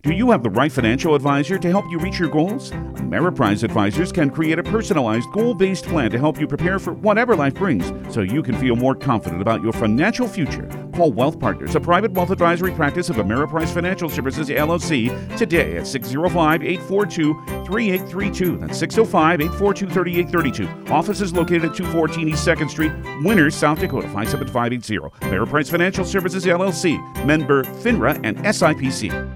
Do you have the right financial advisor to help you reach your goals? Ameriprise Advisors can create a personalized, goal-based plan to help you prepare for whatever life brings so you can feel more confident about your financial future. Call Wealth Partners, a private wealth advisory practice of Ameriprise Financial Services, LLC, today at 605-842-3832. That's 605-842-3832. Office is located at 214 East 2nd Street, Winners, South Dakota, 57580. Ameriprise Financial Services, LLC, member FINRA and SIPC.